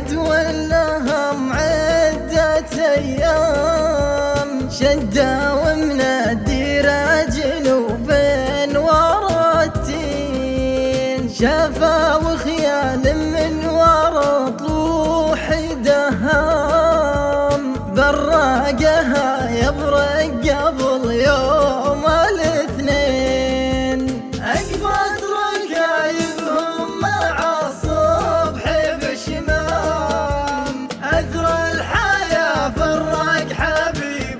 قد ولهم عدة أيام شدوا من الديرة جنوب ورا التين، شافوا خيال من ورا طلوح دهام، براقها يبرق قبل يوم الاثنين. أقبت رقايبهم مع الصبح بشمام، أثر الحياة فرق حبيب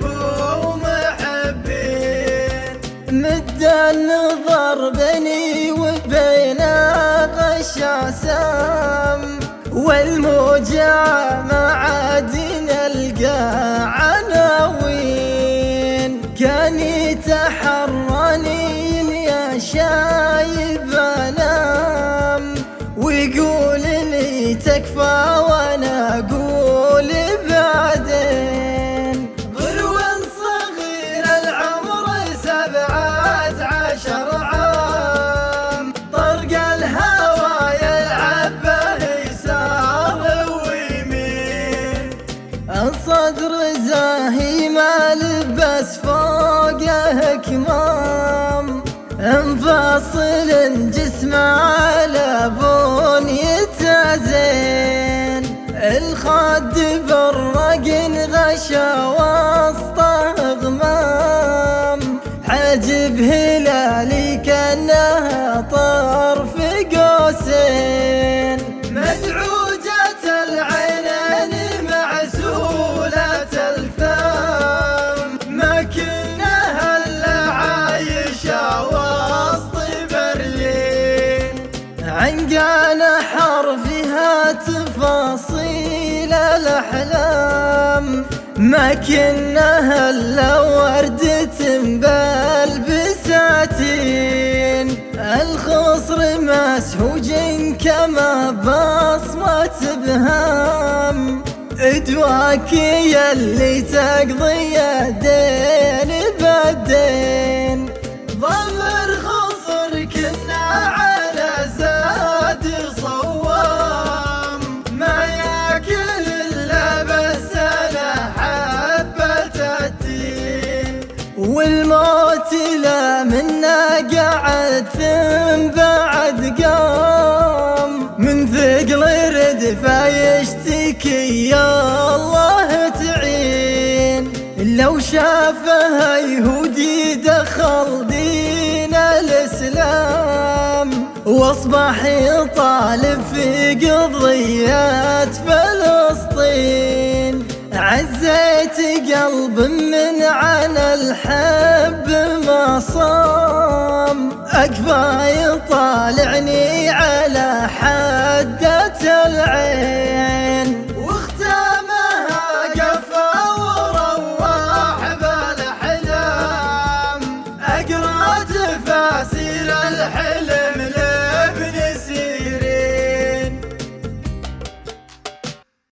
ومحبين. مد النظر بيني وبين غشاسام، والموجع معاد نلقى عناوين. كان يتحرني يا شايب انام، ويقول لي تكفى وانا اقول بعدين. غلو صغير العمر 17 عام، طرق الهوى يلعب به يسار ويمين. الصدر زاهي ما لبس فوقه كمام، انفصل جسمه على بنيته زين. الخد برق غشا وسطه غمام، حاجب هلالي كانها طرف قوسين. مدعوجة العينين معسولة الفم، ما كنها الا عايشة وسط برلين. عنقان حرفها تفاصيل الاحلام، ما كنها الا وردة بالبساتين. الخصر مسهوج كما بصمة بهام، ادواك يلي تقضي الدين بالدين. ضمر خصر كنا على زاد صوام، ما ياكل الا بالسنة حبة التين. والموت لا منا قعد ثم بعد قام، من ثقل ردفه يشتكي يا الله تعين. لو شافها يهودي دخل دين الإسلام، واصبح يطالب في قضية فلسطين. عزيت قلب من عن الحب ما صام، أكفى يطالعني